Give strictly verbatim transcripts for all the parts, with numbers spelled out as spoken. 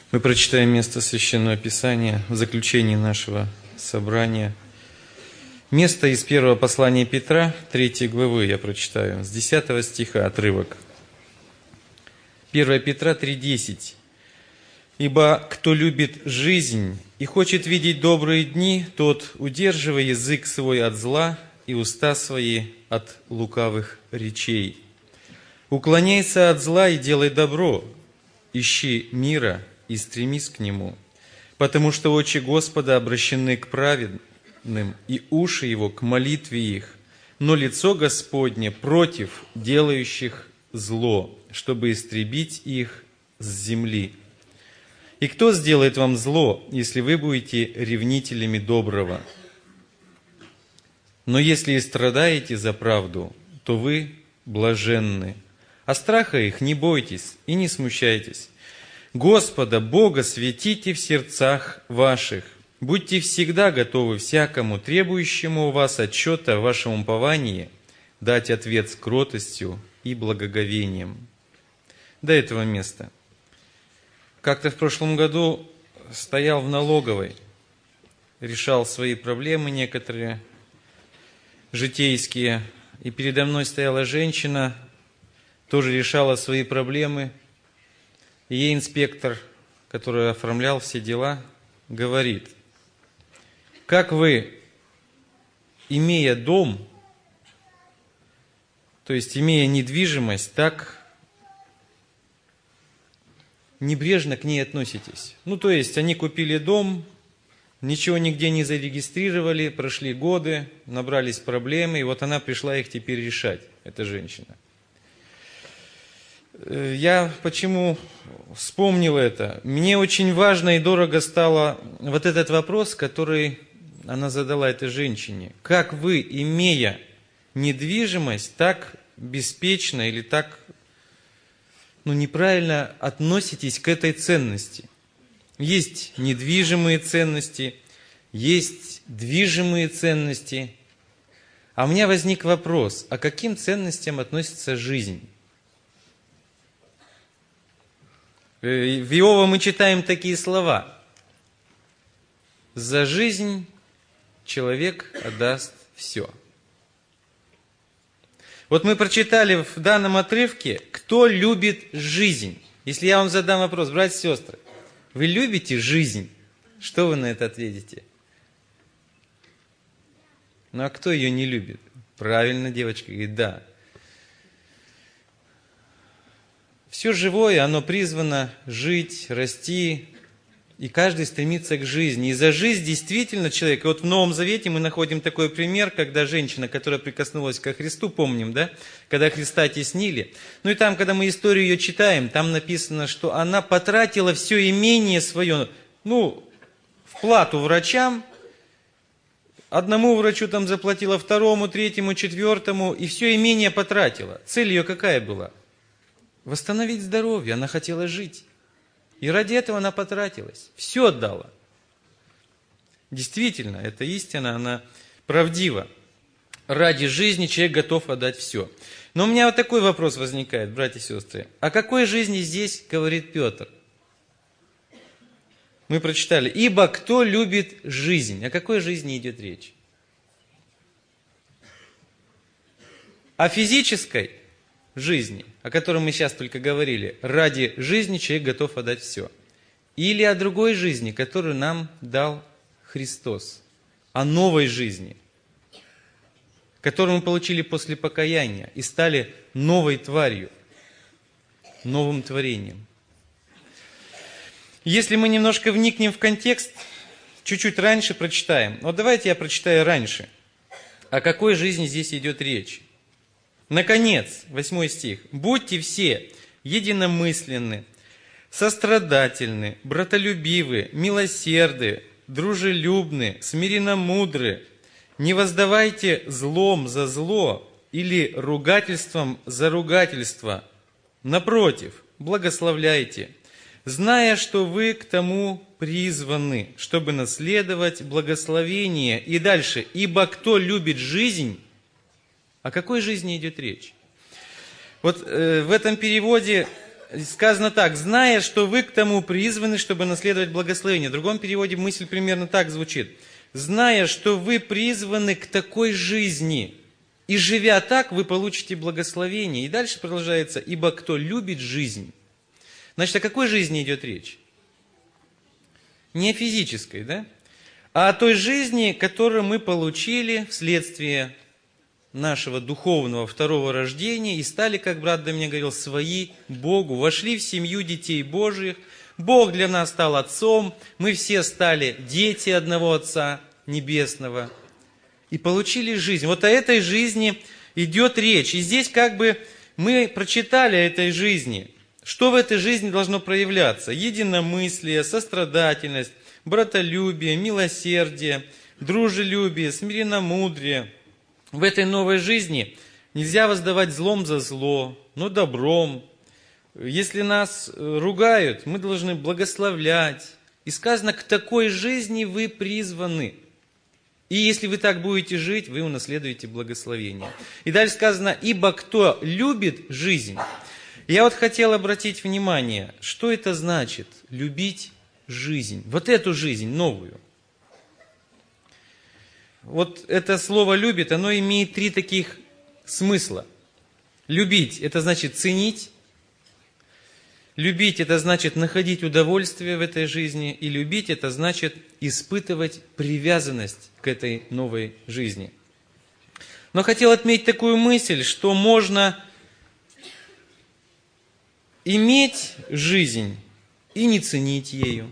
Мы прочитаем место Священного Писания в заключении нашего собрания. Место из первого послания Петра, третьей главы, я прочитаю, с десятого стиха отрывок. первое Петра три десять. «Ибо кто любит жизнь и хочет видеть добрые дни, тот, удерживая язык свой от зла и уста свои от лукавых речей. Уклоняйся от зла и делай добро, ищи мира и стремись к нему, потому что очи Господа обращены к праведным, и уши Его к молитве их, но лицо Господне против делающих зло, чтобы истребить их с земли. И кто сделает вам зло, если вы будете ревнителями доброго? Но если и страдаете за правду, то вы блаженны. А страха их не бойтесь и не смущайтесь. Господа Бога светите в сердцах ваших. Будьте всегда готовы всякому требующему у вас отчета в вашем уповании дать ответ с кротостью и благоговением». До этого места. Как-то в прошлом году стоял в налоговой, решал свои проблемы некоторые, житейские, и передо мной стояла женщина, тоже решала свои проблемы. И ей инспектор, который оформлял все дела, говорит: как вы, имея дом, то есть имея недвижимость, так небрежно к ней относитесь? Ну, то есть они купили дом, ничего нигде не зарегистрировали, прошли годы, набрались проблемы, и вот она пришла их теперь решать, эта женщина. Я почему вспомнил это? Мне очень важно и дорого стало вот этот вопрос, который она задала этой женщине. Как вы, имея недвижимость, так беспечно или так ну, неправильно относитесь к этой ценности? Есть недвижимые ценности, есть движимые ценности. А у меня возник вопрос, а к каким ценностям относится жизнь? В Иова мы читаем такие слова: «За жизнь человек отдаст все». Вот мы прочитали в данном отрывке, кто любит жизнь. Если я вам задам вопрос, братья и сестры, вы любите жизнь? Что вы на это ответите? Ну а кто ее не любит? Правильно, девочка говорит, да. Все живое, оно призвано жить, расти, и каждый стремится к жизни. И за жизнь действительно человек, и вот в Новом Завете мы находим такой пример, когда женщина, которая прикоснулась ко Христу, помним, да, когда Христа теснили. Ну и там, когда мы историю ее читаем, там написано, что она потратила все имение свое, ну, в плату врачам, одному врачу там заплатила, второму, третьему, четвертому, и все имение потратила. Цель ее какая была? Восстановить здоровье, она хотела жить. И ради этого она потратилась. Все отдала. Действительно, эта истина, она правдива. Ради жизни человек готов отдать все. Но у меня вот такой вопрос возникает, братья и сестры. О какой жизни здесь говорит Петр? Мы прочитали: «Ибо кто любит жизнь». О какой жизни идет речь? О физической жизни, о которой мы сейчас только говорили. Ради жизни человек готов отдать все. Или о другой жизни, которую нам дал Христос. О новой жизни, которую мы получили после покаяния и стали новой тварью, новым творением. Если мы немножко вникнем в контекст, чуть-чуть раньше прочитаем. Вот давайте я прочитаю раньше. О какой жизни здесь идет речь? Наконец, восьмой стих. «Будьте все единомысленны, сострадательны, братолюбивы, милосерды, дружелюбны, смиренно-мудры. Не воздавайте злом за зло или ругательством за ругательство. Напротив, благословляйте, зная, что вы к тому призваны, чтобы наследовать благословение». И дальше. «Ибо кто любит жизнь». О какой жизни идет речь? Вот э, в этом переводе сказано так: зная, что вы к тому призваны, чтобы наследовать благословение. В другом переводе мысль примерно так звучит: зная, что вы призваны к такой жизни, и живя так, вы получите благословение. И дальше продолжается: ибо кто любит жизнь. Значит, о какой жизни идет речь? Не о физической, да? А о той жизни, которую мы получили вследствие нашего духовного второго рождения и стали, как брат до меня говорил, свои Богу, вошли в семью детей Божьих, Бог для нас стал Отцом, мы все стали дети одного Отца Небесного и получили жизнь. Вот о этой жизни идет речь. И здесь как бы мы прочитали о этой жизни. Что в этой жизни должно проявляться? Единомыслие, сострадательность, братолюбие, милосердие, дружелюбие, смиренномудрие. В этой новой жизни нельзя воздавать злом за зло, но добром. Если нас ругают, мы должны благословлять. И сказано, к такой жизни вы призваны. И если вы так будете жить, вы унаследуете благословение. И дальше сказано, ибо кто любит жизнь. Я вот хотел обратить внимание, что это значит любить жизнь. Вот эту жизнь новую. Вот это слово «любит», оно имеет три таких смысла. Любить – это значит ценить. Любить – это значит находить удовольствие в этой жизни. И любить – это значит испытывать привязанность к этой новой жизни. Но хотел отметить такую мысль, что можно иметь жизнь и не ценить ею,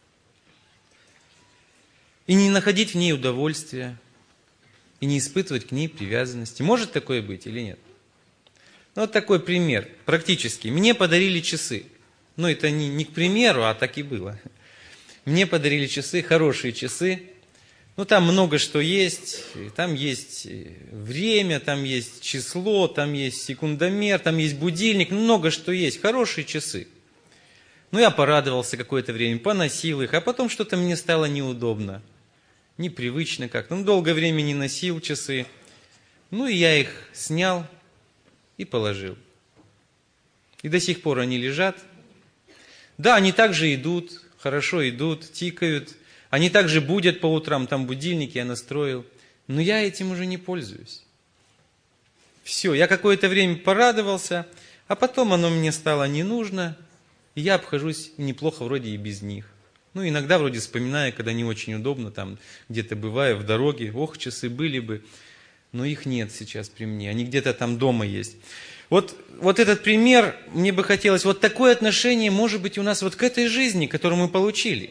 и не находить в ней удовольствия, и не испытывать к ней привязанности. Может такое быть или нет? Ну, вот такой пример, практически. Мне подарили часы. Ну, это не, не к примеру, а так и было. Мне подарили часы, хорошие часы. Ну, там много что есть. Там есть время, там есть число, там есть секундомер, там есть будильник. Много что есть. Хорошие часы. Ну, я порадовался какое-то время, поносил их, а потом что-то мне стало неудобно. Непривычно как-то. Ну, долгое время не носил часы. Ну, и я их снял и положил. И до сих пор они лежат. Да, они также идут, хорошо идут, тикают. Они также будят по утрам, там будильники я настроил. Но я этим уже не пользуюсь. Все, я какое-то время порадовался, а потом оно мне стало не нужно, и я обхожусь неплохо вроде и без них. Ну, иногда вроде вспоминаю, когда не очень удобно, там где-то бываю в дороге, ох, часы были бы, но их нет сейчас при мне, они где-то там дома есть. Вот, вот этот пример, мне бы хотелось, вот такое отношение может быть у нас вот к этой жизни, которую мы получили.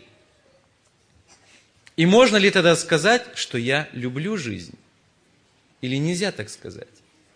И можно ли тогда сказать, что я люблю жизнь? Или нельзя так сказать?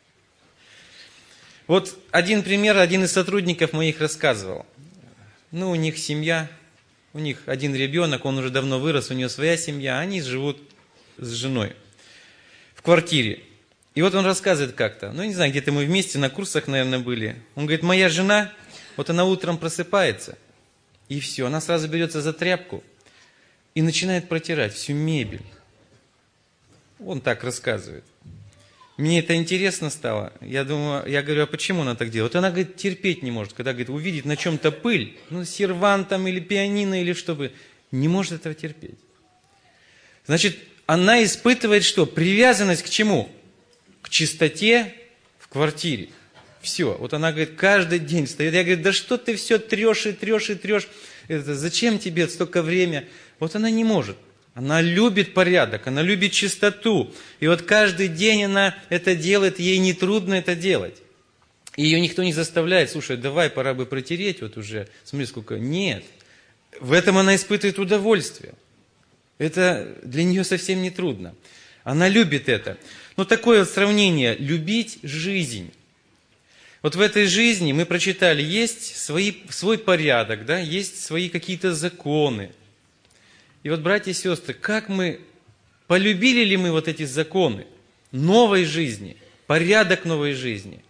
Вот один пример, один из сотрудников моих рассказывал. Ну, у них семья. У них один ребенок, он уже давно вырос, у него своя семья, они живут с женой в квартире. И вот он рассказывает как-то, ну не знаю, где-то мы вместе на курсах, наверное, были. Он говорит, моя жена, вот она утром просыпается, и все, она сразу берется за тряпку и начинает протирать всю мебель. Он так рассказывает. Мне это интересно стало. Я думаю, я говорю, а почему она так делает? Вот она, говорит, терпеть не может, когда, говорит, увидит на чем-то пыль, ну, сервант там или пианино, или чтобы, не может этого терпеть. Значит, она испытывает что? Привязанность к чему? К чистоте в квартире. Все. Вот она, говорит, каждый день встает. Я говорю, да что ты все трешь и трешь и трешь? Это, зачем тебе столько времени? Вот она не может. Она любит порядок, она любит чистоту. И вот каждый день она это делает, ей не трудно это делать. И ее никто не заставляет, слушай, давай, пора бы протереть, вот уже, смотри, сколько. Нет. В этом она испытывает удовольствие. Это для нее совсем не трудно. Она любит это. Но такое вот сравнение, любить жизнь. Вот в этой жизни, мы прочитали, есть свои, свой порядок, да, есть свои какие-то законы. И вот, братья и сестры, как мы, полюбили ли мы вот эти законы новой жизни, порядок новой жизни?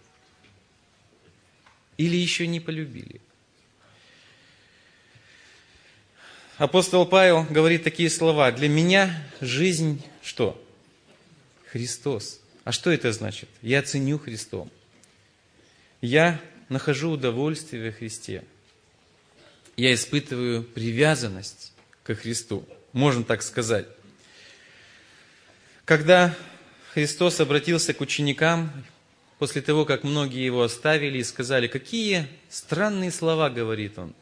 Или еще не полюбили? Апостол Павел говорит такие слова, для меня жизнь что? Христос. А что это значит? Я ценю Христом. Я нахожу удовольствие во Христе. Я испытываю привязанность ко Христу, можно так сказать. Когда Христос обратился к ученикам, после того, как многие Его оставили и сказали, какие странные слова говорит Он.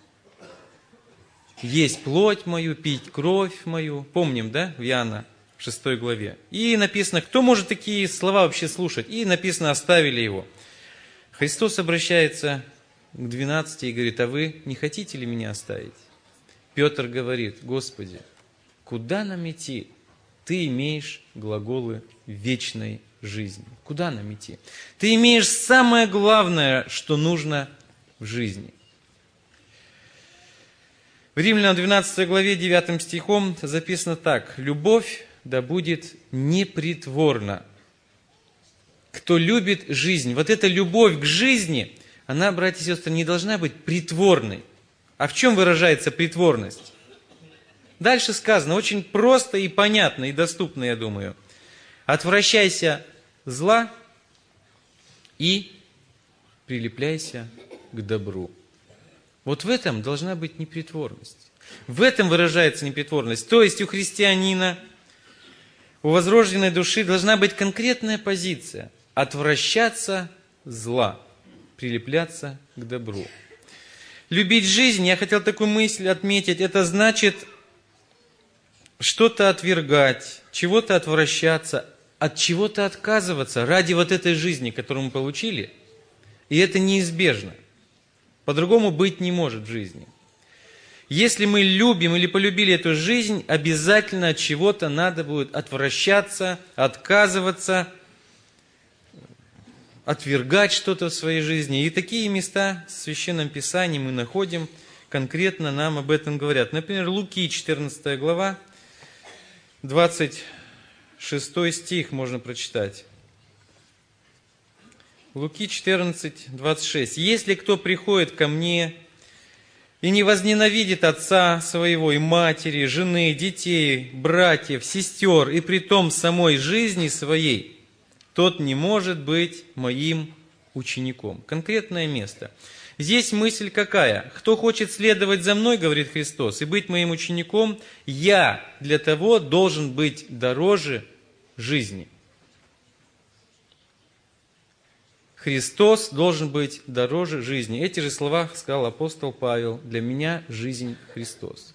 Есть плоть мою, пить кровь мою. Помним, да, в Иоанна шестой главе. И написано, кто может такие слова вообще слушать? И написано, оставили Его. Христос обращается к двенадцати и говорит, а вы не хотите ли меня оставить? Петр говорит, Господи, куда нам идти? Ты имеешь глаголы вечной жизни. Куда нам идти? Ты имеешь самое главное, что нужно в жизни. В Римлянам двенадцатой главе девятым стихом записано так. Любовь да будет непритворна. Кто любит жизнь, вот эта любовь к жизни, она, братья и сестры, не должна быть притворной. А в чем выражается притворность? Дальше сказано, очень просто и понятно, и доступно, я думаю. Отвращайся зла и прилепляйся к добру. Вот в этом должна быть непритворность. В этом выражается непритворность. То есть у христианина, у возрожденной души должна быть конкретная позиция. Отвращаться зла, прилепляться к добру. Любить жизнь, я хотел такую мысль отметить, это значит что-то отвергать, чего-то отвращаться, от чего-то отказываться ради вот этой жизни, которую мы получили. И это неизбежно. По-другому быть не может в жизни. Если мы любим или полюбили эту жизнь, обязательно от чего-то надо будет отвращаться, отказываться, отвергать что-то в своей жизни. И такие места в Священном Писании мы находим, конкретно нам об этом говорят. Например, Луки, четырнадцатая глава, двадцать шестой стих можно прочитать. Луки четырнадцать, двадцать шесть. «Если кто приходит ко мне и не возненавидит отца своего и матери, жены, детей, братьев, сестер, и притом самой жизни своей, тот не может быть моим учеником». Конкретное место. Здесь мысль какая? Кто хочет следовать за мной, говорит Христос, и быть моим учеником, я для того должен быть дороже жизни. Христос должен быть дороже жизни. Эти же слова сказал апостол Павел. Для меня жизнь Христос.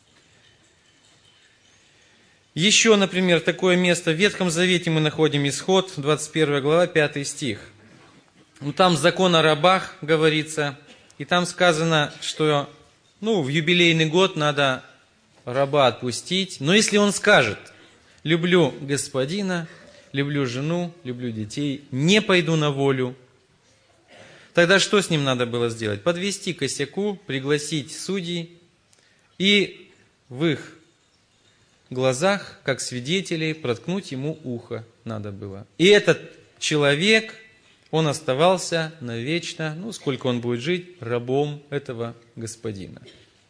Еще, например, такое место в Ветхом Завете мы находим Исход, двадцать первая глава, пятый стих. Ну, там закон о рабах говорится, и там сказано, что ну, в юбилейный год надо раба отпустить, но если он скажет, люблю господина, люблю жену, люблю детей, не пойду на волю, тогда что с ним надо было сделать? Подвести к косяку, пригласить судей и в их глазах, как свидетелей, проткнуть ему ухо надо было. И этот человек, он оставался навечно, ну, сколько он будет жить, рабом этого господина.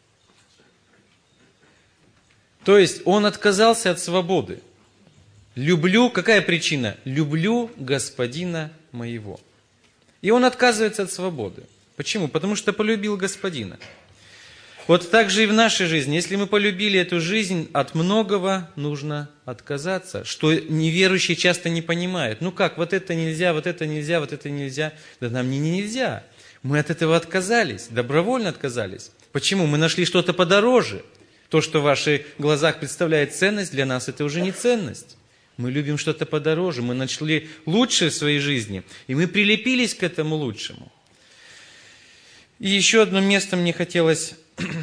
То есть он отказался от свободы. Люблю, какая причина? Люблю господина моего. И он отказывается от свободы. Почему? Потому что полюбил господина. Вот так же и в нашей жизни. Если мы полюбили эту жизнь, от многого нужно отказаться, что неверующие часто не понимают. Ну как, вот это нельзя, вот это нельзя, вот это нельзя. Да нам не нельзя. Мы от этого отказались, добровольно отказались. Почему? Мы нашли что-то подороже. То, что в ваших глазах представляет ценность, для нас это уже не ценность. Мы любим что-то подороже, мы нашли лучшее в своей жизни, и мы прилепились к этому лучшему. И еще одно место мне хотелось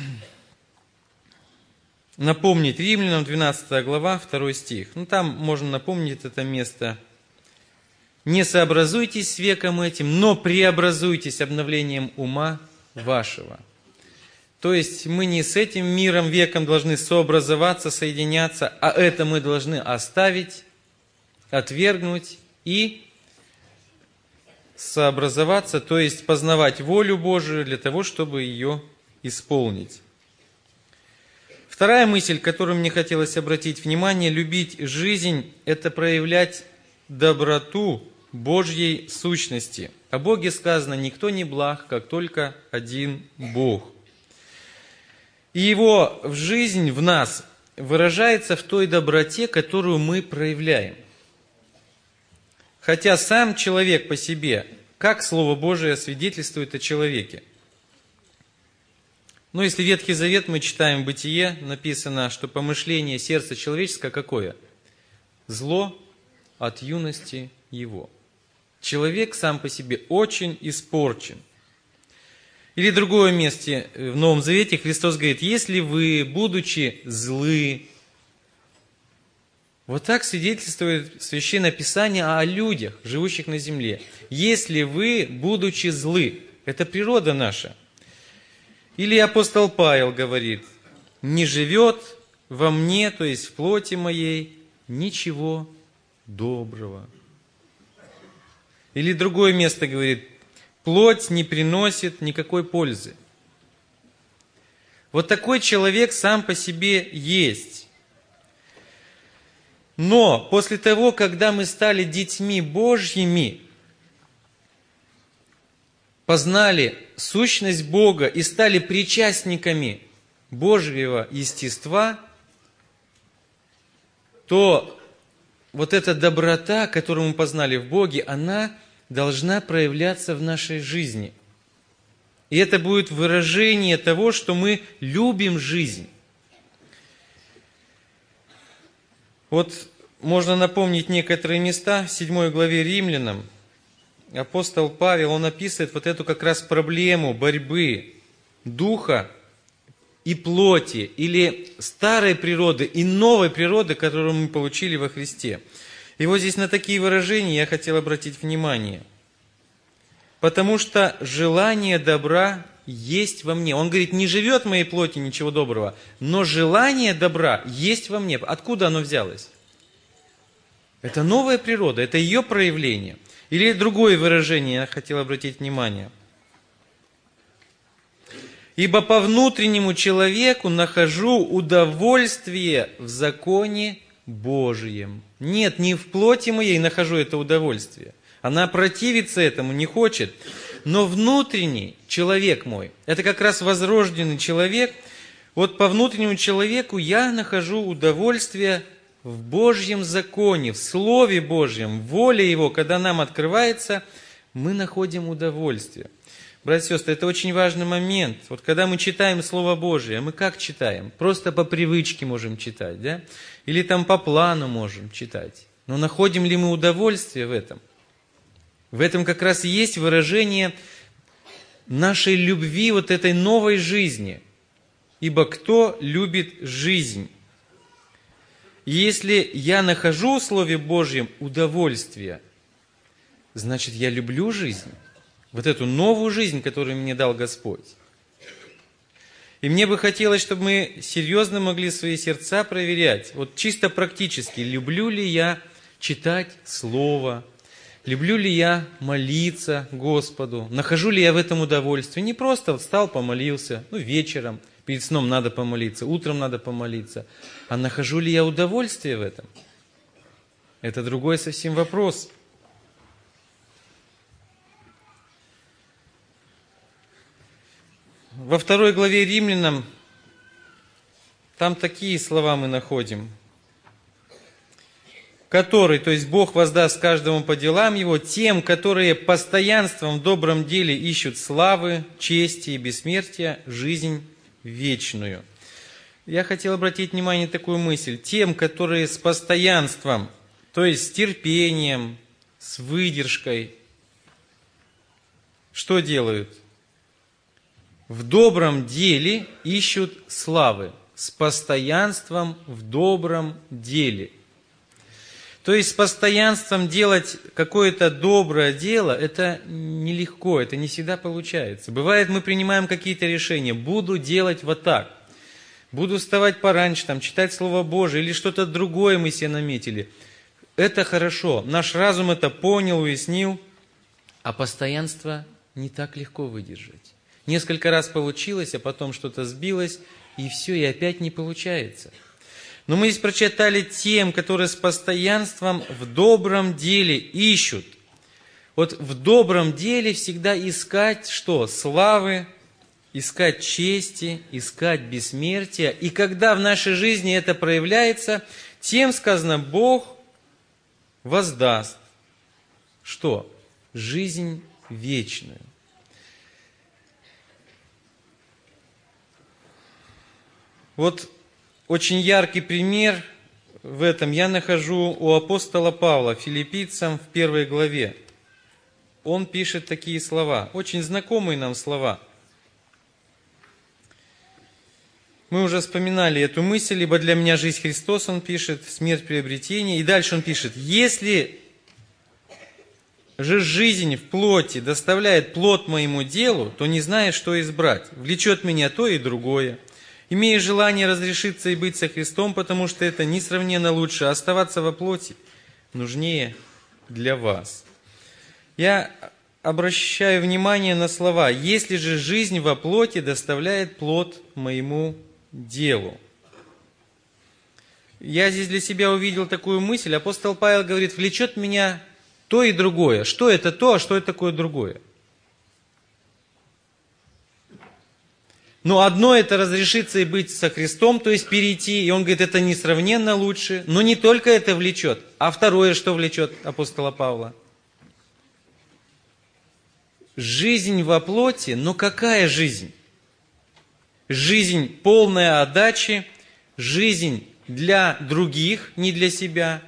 напомнить. Римлянам двенадцатая глава, второй стих. Ну, там можно напомнить это место. «Не сообразуйтесь с веком этим, но преобразуйтесь обновлением ума вашего». То есть мы не с этим миром, веком должны сообразоваться, соединяться, а это мы должны оставить, отвергнуть и сообразоваться, то есть познавать волю Божию для того, чтобы ее исполнить. Вторая мысль, которую мне хотелось обратить внимание, любить жизнь – это проявлять доброту Божьей сущности. О Боге сказано: никто не благ, как только один Бог. И Его в жизнь в нас выражается в той доброте, которую мы проявляем. Хотя сам человек по себе, как Слово Божие свидетельствует о человеке. Но если Ветхий Завет мы читаем Бытие, написано, что помышление сердца человеческого какое? Зло от юности его. Человек сам по себе очень испорчен. Или в другом месте в Новом Завете Христос говорит: если вы, будучи злы, вот так свидетельствует Священное Писание о людях, живущих на земле. Если вы, будучи злы, это природа наша. Или апостол Павел говорит: не живет во мне, то есть в плоти моей, ничего доброго. Или другое место говорит: плоть не приносит никакой пользы. Вот такой человек сам по себе есть. Но после того, когда мы стали детьми Божьими, познали сущность Бога и стали причастниками Божьего естества, то вот эта доброта, которую мы познали в Боге, она должна проявляться в нашей жизни. И это будет выражение того, что мы любим жизнь. Вот можно напомнить некоторые места в седьмой главе Римлянам. Апостол Павел, он описывает вот эту как раз проблему борьбы духа и плоти, или старой природы и новой природы, которую мы получили во Христе. И вот здесь на такие выражения я хотел обратить внимание. Потому что желание добра есть во мне. Он говорит: не живет в моей плоти ничего доброго, но желание добра есть во мне. Откуда оно взялось? Это новая природа, это ее проявление. Или другое выражение я хотел обратить внимание. Ибо по внутреннему человеку нахожу удовольствие в законе Божьем. Нет, не в плоти моей нахожу это удовольствие. Она противится этому, не хочет. Но внутренний человек мой, это как раз возрожденный человек. Вот по внутреннему человеку я нахожу удовольствие в Божьем законе, в Слове Божьем, в воле Его. Когда нам открывается, мы находим удовольствие. Братья и сестры, это очень важный момент. Вот когда мы читаем Слово Божие, мы как читаем? Просто по привычке можем читать, да? Или там по плану можем читать. Но находим ли мы удовольствие в этом? В этом как раз и есть выражение нашей любви, вот этой новой жизни. Ибо кто любит жизнь? И если я нахожу в Слове Божьем удовольствие, значит, я люблю жизнь. Вот эту новую жизнь, которую мне дал Господь. И мне бы хотелось, чтобы мы серьезно могли свои сердца проверять. Вот чисто практически, люблю ли я читать Слово, люблю ли я молиться Господу, нахожу ли я в этом удовольствие. Не просто вот встал, помолился, ну вечером, перед сном надо помолиться, утром надо помолиться. А нахожу ли я удовольствие в этом? Это другой совсем вопрос. Во второй главе Римлянам, там такие слова мы находим. Который, то есть Бог воздаст каждому по делам его, тем, которые постоянством в добром деле ищут славы, чести и бессмертия, жизнь вечную. Я хотел обратить внимание на такую мысль. Тем, которые с постоянством, то есть с терпением, с выдержкой, что делают? В добром деле ищут славы, с постоянством в добром деле. То есть с постоянством делать какое-то доброе дело, это нелегко, это не всегда получается. Бывает, мы принимаем какие-то решения, буду делать вот так, буду вставать пораньше, там, читать Слово Божие, или что-то другое мы себе наметили. Это хорошо, наш разум это понял, уяснил, а постоянство не так легко выдержать. Несколько раз получилось, а потом что-то сбилось, и все, и опять не получается. Но мы здесь прочитали тем, которые с постоянством в добром деле ищут. Вот в добром деле всегда искать что? Славы, искать чести, искать бессмертия. И когда в нашей жизни это проявляется, тем, сказано, Бог воздаст. Что? Жизнь вечную. Вот очень яркий пример в этом я нахожу у апостола Павла, филиппийцам в первой главе. Он пишет такие слова, очень знакомые нам слова. Мы уже вспоминали эту мысль, ибо для меня жизнь Христос, он пишет, смерть приобретение. И дальше он пишет, если же жизнь в плоти доставляет плод моему делу, то не знаю, что избрать. Влечет меня то и другое. Имея желание разрешиться и быть со Христом, потому что это несравненно лучше, а оставаться во плоти нужнее для вас. Я обращаю внимание на слова «если же жизнь во плоти доставляет плод моему делу». Я здесь для себя увидел такую мысль. Апостол Павел говорит, влечет меня то и другое. Что это то, а что это такое другое? Но одно это разрешиться и быть со Христом, то есть перейти. И он говорит, это несравненно лучше. Но не только это влечет, а второе, что влечет апостола Павла. Жизнь во плоти, но какая жизнь? Жизнь полная отдачи, жизнь для других, не для себя.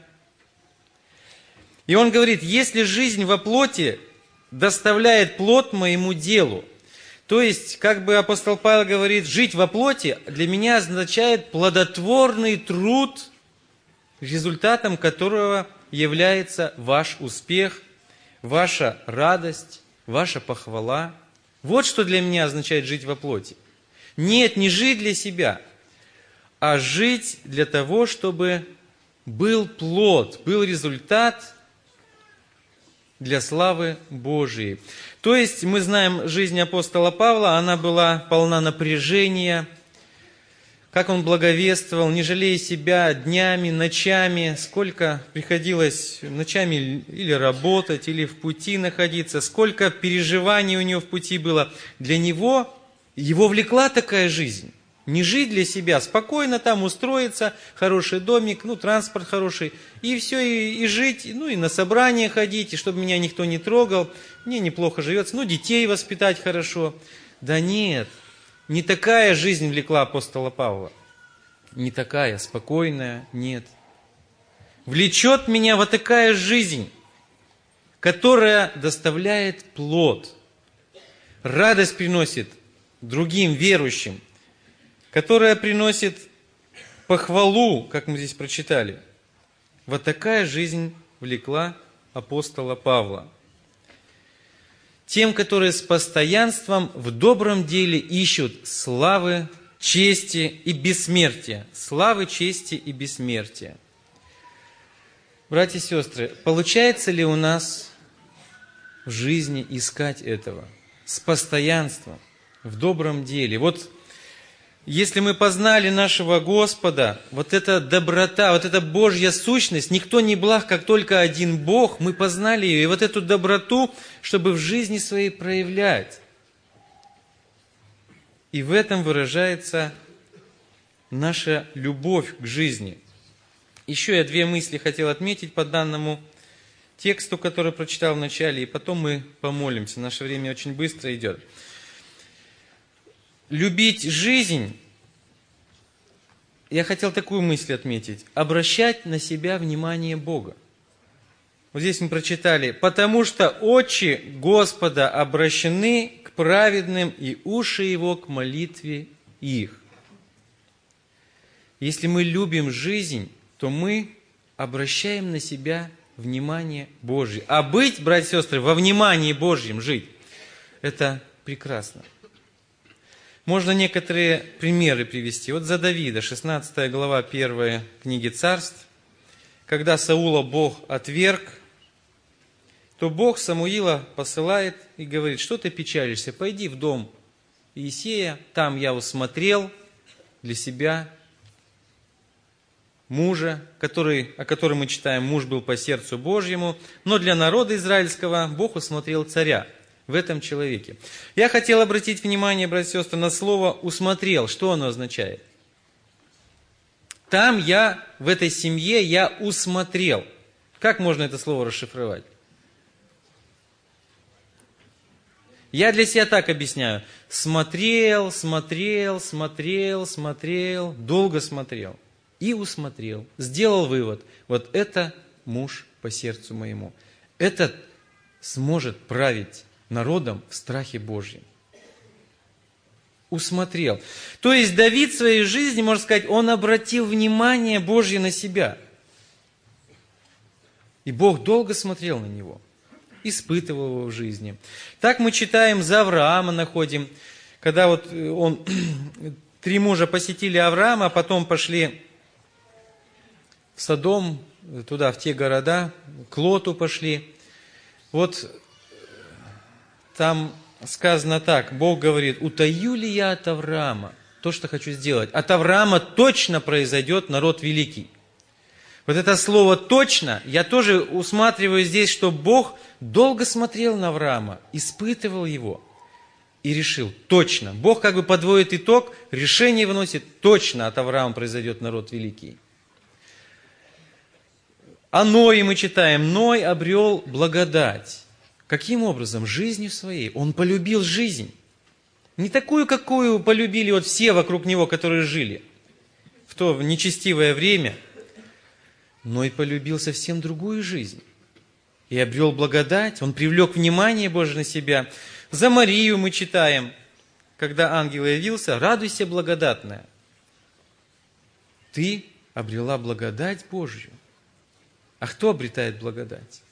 И он говорит, если жизнь во плоти доставляет плод моему делу, то есть, как бы апостол Павел говорит, жить во плоти для меня означает плодотворный труд, результатом которого является ваш успех, ваша радость, ваша похвала. Вот что для меня означает жить во плоти. Нет, не жить для себя, а жить для того, чтобы был плод, был результат для славы Божией. То есть, мы знаем жизнь апостола Павла, она была полна напряжения, как он благовествовал, не жалея себя днями, ночами, сколько приходилось ночами или работать, или в пути находиться, сколько переживаний у него в пути было. Для него, его влекла такая жизнь. Не жить для себя, спокойно там устроиться, хороший домик, ну, транспорт хороший, и все, и, и жить, ну, и на собрания ходить, и чтобы меня никто не трогал, мне неплохо живется, ну, детей воспитать хорошо. Да нет, не такая жизнь влекла апостола Павла, не такая, спокойная, нет. Влечет меня вот такая жизнь, которая доставляет плод, радость приносит другим верующим, которая приносит похвалу, как мы здесь прочитали. Вот такая жизнь влекла апостола Павла. Тем, которые с постоянством в добром деле ищут славы, чести и бессмертия. Славы, чести и бессмертия. Братья и сестры, получается ли у нас в жизни искать этого? С постоянством, в добром деле. Вот если мы познали нашего Господа, вот эта доброта, вот эта Божья сущность, никто не благ, как только один Бог, мы познали ее, и вот эту доброту, чтобы в жизни своей проявлять. И в этом выражается наша любовь к жизни. Еще я две мысли хотел отметить по данному тексту, который прочитал в начале, и потом мы помолимся. Наше время очень быстро идет. Любить жизнь, я хотел такую мысль отметить, обращать на себя внимание Бога. Вот здесь мы прочитали, потому что очи Господа обращены к праведным и уши Его к молитве их. Если мы любим жизнь, то мы обращаем на себя внимание Божье. А быть, братья и сестры, во внимании Божьем жить, это прекрасно. Можно некоторые примеры привести. Вот за Давида, шестнадцатая глава первой книги Царств, когда Саула Бог отверг, то Бог Самуила посылает и говорит, что ты печалишься, пойди в дом Иисея, там я усмотрел для себя мужа, который, о котором мы читаем, муж был по сердцу Божьему, но для народа израильского Бог усмотрел царя в этом человеке. Я хотел обратить внимание, братья и сестры, на слово «усмотрел». Что оно означает? Там я, в этой семье, я усмотрел. Как можно это слово расшифровать? Я для себя так объясняю. Смотрел, смотрел, смотрел, смотрел, долго смотрел. И усмотрел. Сделал вывод. Вот это муж по сердцу моему. Этот сможет править народом в страхе Божьем. Усмотрел. То есть Давид в своей жизни, можно сказать, он обратил внимание Божье на себя. И Бог долго смотрел на него. Испытывал его в жизни. Так мы читаем, за Авраама находим, когда вот он, три мужа посетили Авраама, а потом пошли в Содом, туда, в те города, к Лоту пошли. Вот там сказано так, Бог говорит, утаю ли я от Авраама то, что хочу сделать? От Авраама точно произойдет народ великий. Вот это слово «точно» я тоже усматриваю здесь, что Бог долго смотрел на Авраама, испытывал его и решил точно. Бог как бы подводит итог, решение выносит точно, от Авраама произойдет народ великий. О Ное мы читаем, Ной обрел благодать. Каким образом? Жизнью своей. Он полюбил жизнь. Не такую, какую полюбили вот все вокруг него, которые жили в то нечестивое время, но и полюбил совсем другую жизнь. И обрел благодать, он привлек внимание Божие на себя. За Марию мы читаем, когда ангел явился, радуйся, благодатная. Ты обрела благодать Божью. А кто обретает благодать?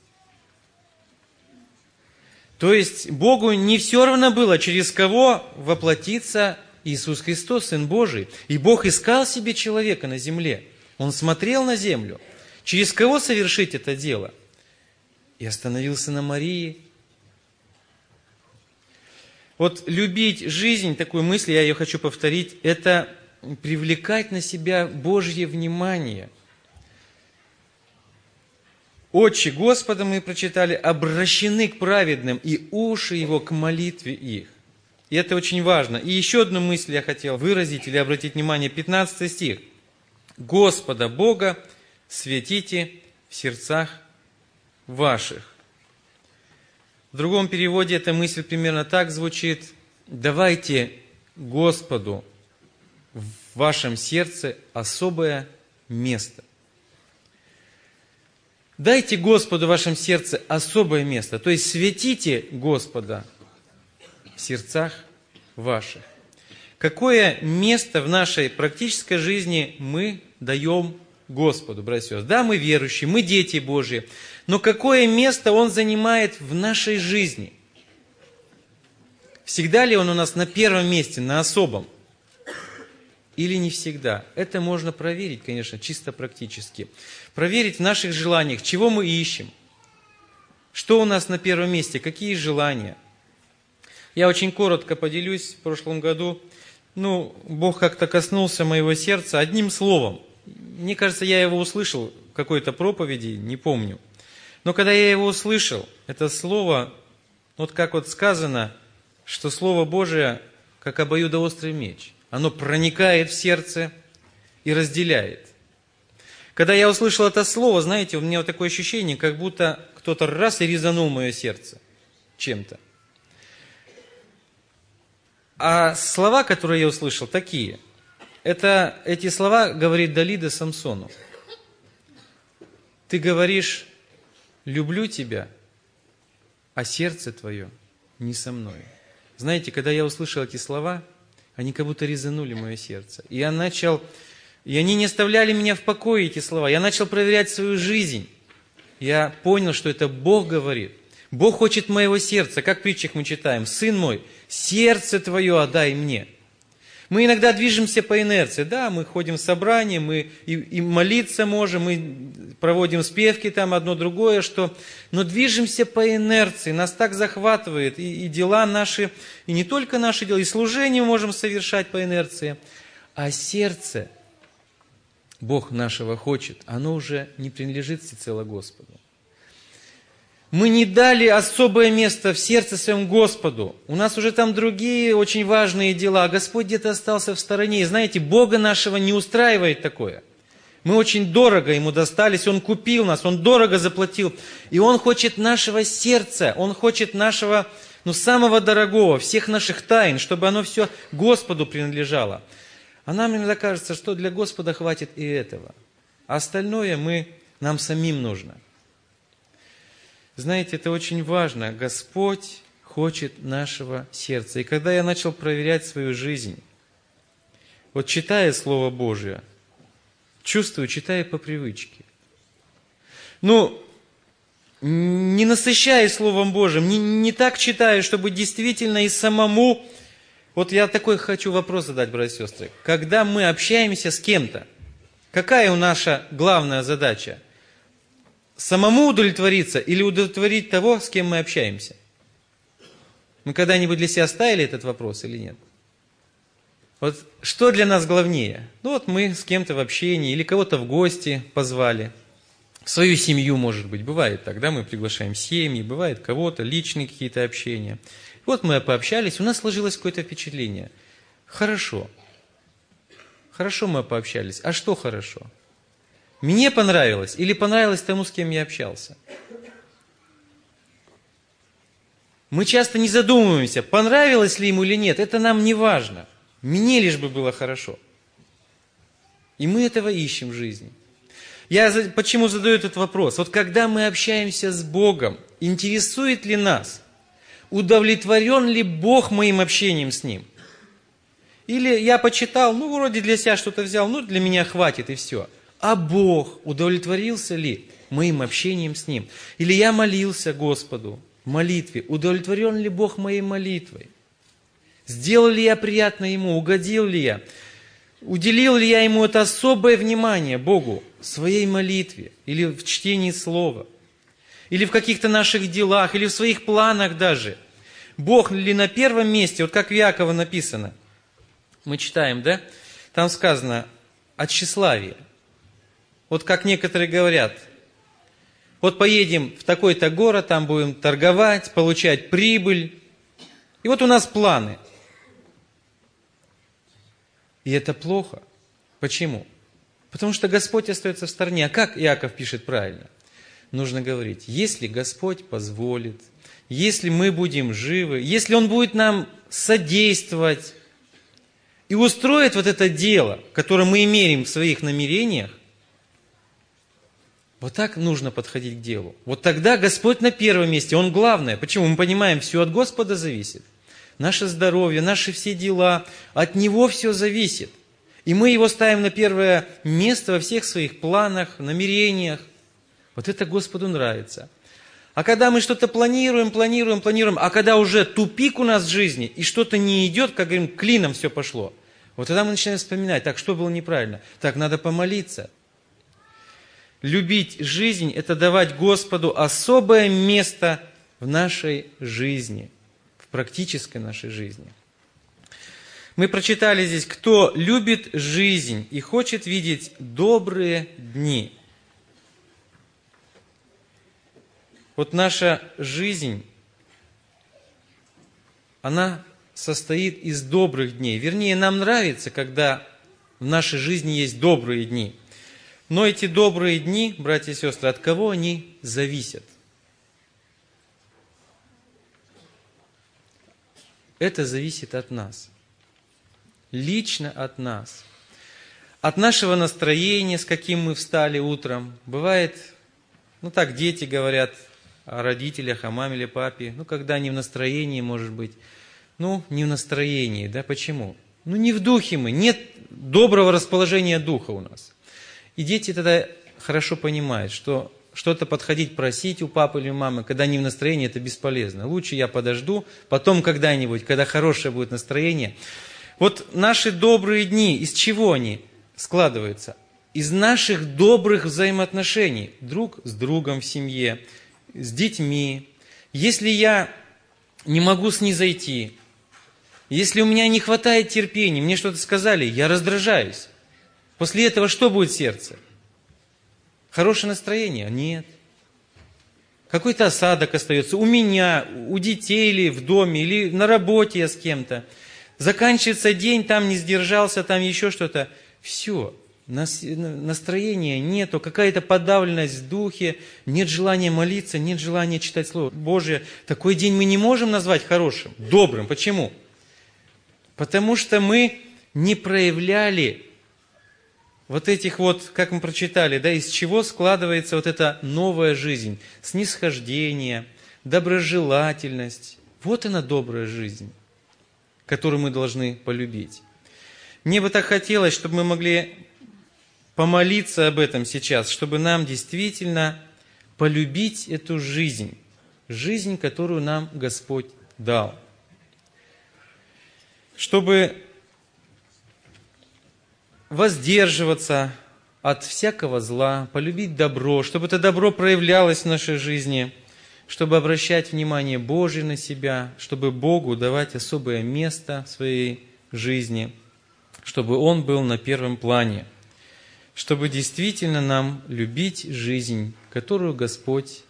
То есть Богу не все равно было, через кого воплотится Иисус Христос, Сын Божий. И Бог искал себе человека на земле. Он смотрел на землю. Через кого совершить это дело? И остановился на Марии. Вот любить жизнь, такую мысль, я ее хочу повторить, это привлекать на себя Божье внимание. Очи Господа, мы прочитали, обращены к праведным, и уши Его к молитве их. И это очень важно. И еще одну мысль я хотел выразить или обратить внимание, пятнадцатый стих. Господа Бога светите в сердцах ваших. В другом переводе эта мысль примерно так звучит. Давайте Господу в вашем сердце особое место. Дайте Господу в вашем сердце особое место. То есть светите Господа в сердцах ваших. Какое место в нашей практической жизни мы даем Господу, братья и сестры? Да, мы верующие, мы дети Божьи. Но какое место Он занимает в нашей жизни? Всегда ли Он у нас на первом месте, на особом? Или не всегда? Это можно проверить, конечно, чисто практически. Проверить в наших желаниях, чего мы ищем. Что у нас на первом месте, какие желания. Я очень коротко поделюсь. В прошлом году, ну, Бог как-то коснулся моего сердца одним словом. Мне кажется, я его услышал в какой-то проповеди, не помню. Но когда я его услышал, это слово, вот как вот сказано, что Слово Божие, как обоюдоострый меч. Оно проникает в сердце и разделяет. Когда я услышал это слово, знаете, у меня вот такое ощущение, как будто кто-то раз и резанул мое сердце чем-то. А слова, которые я услышал, такие. Это, эти слова говорит Далида Самсону. Ты говоришь, люблю тебя, а сердце твое не со мной. Знаете, когда я услышал эти слова, они как будто резанули мое сердце. И я начал, и они не оставляли меня в покое, эти слова. Я начал проверять свою жизнь. Я понял, что это Бог говорит. Бог хочет моего сердца. Как в притчах мы читаем. Сын мой, сердце твое отдай мне. Мы иногда движемся по инерции. Да, мы ходим в собрания, мы и, и молиться можем, мы проводим спевки там, одно другое, что... Но движемся по инерции, нас так захватывает. И, и дела наши, и не только наши дела, и служение мы можем совершать по инерции. А сердце, Бог нашего хочет, оно уже не принадлежит всецело Господу. Мы не дали особое место в сердце своем Господу. У нас уже там другие очень важные дела. А Господь где-то остался в стороне. И знаете, Бога нашего не устраивает такое. Мы очень дорого Ему достались. Он купил нас, Он дорого заплатил. И Он хочет нашего сердца. Он хочет нашего, ну, самого дорогого, всех наших тайн, чтобы оно все Господу принадлежало. А нам иногда кажется, что для Господа хватит и этого. А остальное мы, нам самим нужно. Знаете, это очень важно. Господь хочет нашего сердца. И когда я начал проверять свою жизнь, вот читая Слово Божие, чувствую, читая по привычке. Ну, не насыщаясь Словом Божьим, не, не так читаю, чтобы действительно и самому... Вот я такой хочу вопрос задать, братья и сестры. Когда мы общаемся с кем-то, какая у наша главная задача? Самому удовлетвориться или удовлетворить того, с кем мы общаемся? Мы когда-нибудь для себя ставили этот вопрос или нет? Вот что для нас главнее? Ну вот мы с кем-то в общении или кого-то в гости позвали. Свою семью, может быть, бывает так, да, мы приглашаем семьи, бывает кого-то, личные какие-то общения. Вот мы пообщались, у нас сложилось какое-то впечатление. Хорошо. Хорошо мы пообщались. А что хорошо? Мне понравилось или понравилось тому, с кем я общался? Мы часто не задумываемся, понравилось ли ему или нет. Это нам не важно. Мне лишь бы было хорошо. И мы этого ищем в жизни. Я почему задаю этот вопрос? Вот когда мы общаемся с Богом, интересует ли нас, удовлетворен ли Бог моим общением с Ним? Или я почитал, ну вроде для себя что-то взял, ну для меня хватит и все. А Бог удовлетворился ли моим общением с Ним? Или я молился Господу в молитве, удовлетворен ли Бог моей молитвой? Сделал ли я приятно Ему, угодил ли я? Уделил ли я Ему это особое внимание, Богу, в своей молитве, или в чтении Слова, или в каких-то наших делах, или в своих планах даже? Бог ли на первом месте, вот как в Иакова написано, мы читаем, да? Там сказано о тщеславии. Вот как некоторые говорят, вот поедем в такой-то город, там будем торговать, получать прибыль. И вот у нас планы. И это плохо. Почему? Потому что Господь остается в стороне. А как Иаков пишет правильно? Нужно говорить, если Господь позволит, если мы будем живы, если Он будет нам содействовать и устроит вот это дело, которое мы имеем в своих намерениях, вот так нужно подходить к делу. Вот тогда Господь на первом месте, Он главное. Почему? Мы понимаем, все от Господа зависит. Наше здоровье, наши все дела, от Него все зависит. И мы Его ставим на первое место во всех своих планах, намерениях. Вот это Господу нравится. А когда мы что-то планируем, планируем, планируем, а когда уже тупик у нас в жизни, и что-то не идет, как говорим, клином все пошло, вот тогда мы начинаем вспоминать, так, что было неправильно? Так, надо помолиться. Любить жизнь – это давать Господу особое место в нашей жизни, в практической нашей жизни. Мы прочитали здесь, кто любит жизнь и хочет видеть добрые дни. Вот наша жизнь, она состоит из добрых дней. Вернее, нам нравится, когда в нашей жизни есть добрые дни. Но эти добрые дни, братья и сестры, от кого они зависят? Это зависит от нас. Лично от нас. От нашего настроения, с каким мы встали утром. Бывает, ну так дети говорят о родителях, о маме или папе. Ну, когда они в настроении, может быть. Ну, не в настроении, да, почему? Ну, не в духе мы, нет доброго расположения духа у нас. И дети тогда хорошо понимают, что что-то подходить просить у папы или мамы, когда не в настроении, это бесполезно. Лучше я подожду, потом когда-нибудь, когда хорошее будет настроение. Вот наши добрые дни, из чего они складываются? Из наших добрых взаимоотношений. Друг с другом в семье, с детьми. Если я не могу снизойти, если у меня не хватает терпения, мне что-то сказали, я раздражаюсь. После этого что будет в сердце? Хорошее настроение? Нет. Какой-то осадок остается у меня, у детей или в доме, или на работе я с кем-то. Заканчивается день, там не сдержался, там еще что-то. Все, настроения нету, какая-то подавленность в духе, нет желания молиться, нет желания читать Слово Божие. Такой день мы не можем назвать хорошим, добрым. Почему? Потому что мы не проявляли вот этих вот, как мы прочитали, да, из чего складывается вот эта новая жизнь. Снисхождение, доброжелательность. Вот она добрая жизнь, которую мы должны полюбить. Мне бы так хотелось, чтобы мы могли помолиться об этом сейчас, чтобы нам действительно полюбить эту жизнь, жизнь, которую нам Господь дал. Чтобы воздерживаться от всякого зла, полюбить добро, чтобы это добро проявлялось в нашей жизни, чтобы обращать внимание Божие на себя, чтобы Богу давать особое место в своей жизни, чтобы Он был на первом плане, чтобы действительно нам любить жизнь, которую Господь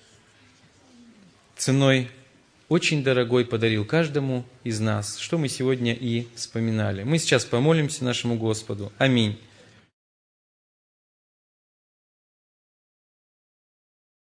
ценой очень дорогой подарил каждому из нас, что мы сегодня и вспоминали. Мы сейчас помолимся нашему Господу. Аминь.